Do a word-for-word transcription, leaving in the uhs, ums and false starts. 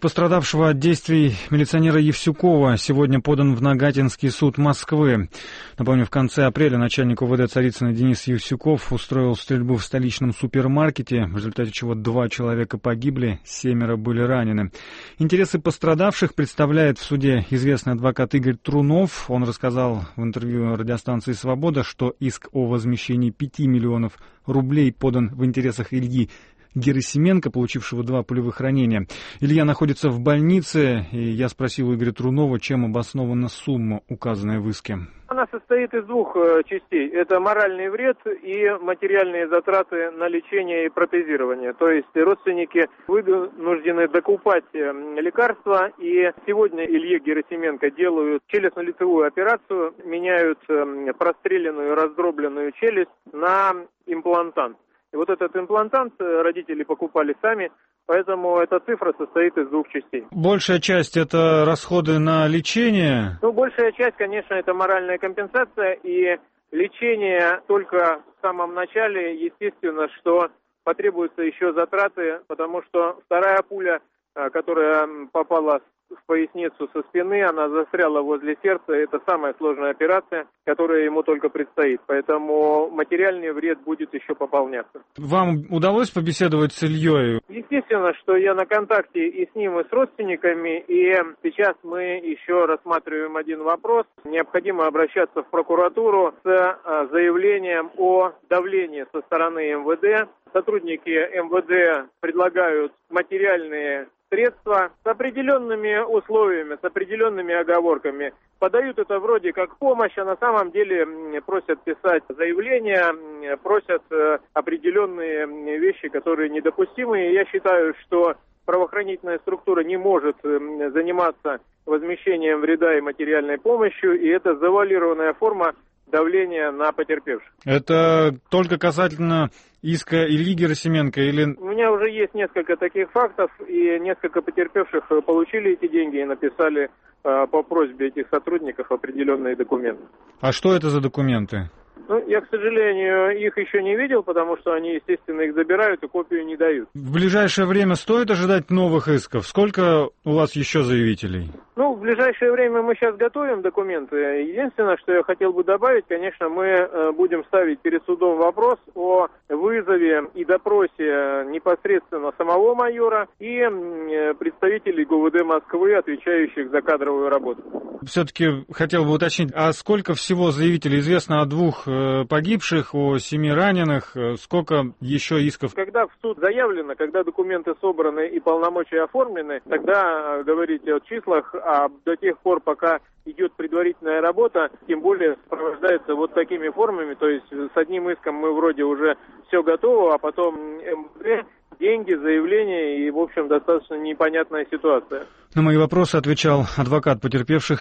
Пострадавшего от действий милиционера Евсюкова сегодня подан в Нагатинский суд Москвы. Напомню, в конце апреля начальник УВД Царицына Денис Евсюков устроил стрельбу в столичном супермаркете, в результате чего два человека погибли, семеро были ранены. Интересы пострадавших представляет в суде известный адвокат Игорь Трунов. Он рассказал в интервью радиостанции «Свобода», что иск о возмещении пяти миллионов рублей подан в интересах Ильи Герасименко, получившего два пулевых ранения. Илья находится в больнице, и я спросил у Игоря Трунова, чем обоснована сумма, указанная в иске. Она состоит из двух частей. Это моральный вред и материальные затраты на лечение и протезирование. То есть родственники вынуждены докупать лекарства, и сегодня Илье Герасименко делают челюстно-лицевую операцию, меняют простреленную, раздробленную челюсть на имплантант. И вот этот имплантант родители покупали сами, поэтому эта цифра состоит из двух частей. Большая часть – это расходы на лечение? Ну, большая часть, конечно, это моральная компенсация, и лечение только в самом начале, естественно, что потребуются еще затраты, потому что вторая пуля, которая попала в поясницу со спины, она застряла возле сердца. Это самая сложная операция, которая ему только предстоит. Поэтому материальный вред будет еще пополняться. Вам удалось побеседовать с Ильей? Естественно, что я на контакте и с ним, и с родственниками. И сейчас мы еще рассматриваем один вопрос. Необходимо обращаться в прокуратуру с заявлением о давлении со стороны эм вэ дэ. Сотрудники эм вэ дэ предлагают материальные средства с определенными условиями, с определенными оговорками. Подают это вроде как помощь, а на самом деле просят писать заявления, просят определенные вещи, которые недопустимы. И я считаю, что правоохранительная структура не может заниматься возмещением вреда и материальной помощью, и это завуалированная форма давления на потерпевших. Это только касательно иска Ильи Герасименко или... У меня уже есть несколько таких фактов, и несколько потерпевших получили эти деньги и написали э, по просьбе этих сотрудников определенные документы. А что это за документы? Ну, я, к сожалению, их еще не видел, потому что они, естественно, их забирают и копию не дают. В ближайшее время стоит ожидать новых исков? Сколько у вас еще заявителей? Ну, в ближайшее время мы сейчас готовим документы. Единственное, что я хотел бы добавить, конечно, мы будем ставить перед судом вопрос о вызове и допросе непосредственно самого майора и представителей гэ вэ дэ Москвы, отвечающих за кадровую работу. Все-таки хотел бы уточнить, а сколько всего заявителей известно о двух погибших, о семи раненых? Сколько еще исков? Когда в суд заявлено, когда документы собраны и полномочия оформлены, тогда говорить о числах, а до тех пор, пока идет предварительная работа, тем более сопровождается вот такими формами, то есть с одним иском мы вроде уже все готово, а потом эм вэ дэ, деньги, заявления и, в общем, достаточно непонятная ситуация. На мои вопросы отвечал адвокат потерпевших